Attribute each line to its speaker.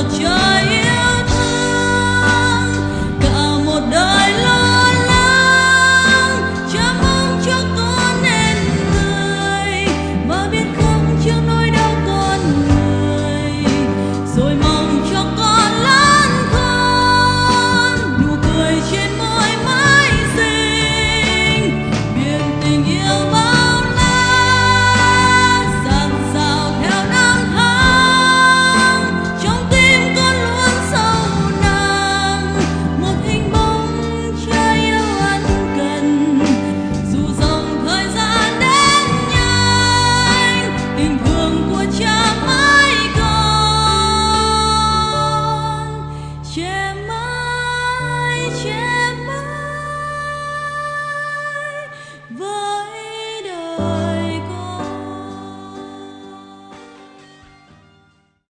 Speaker 1: trời yêu thương. Cả một đời lo lắng cha mong cho con nên người, và biết không trước nỗi đau con người rồi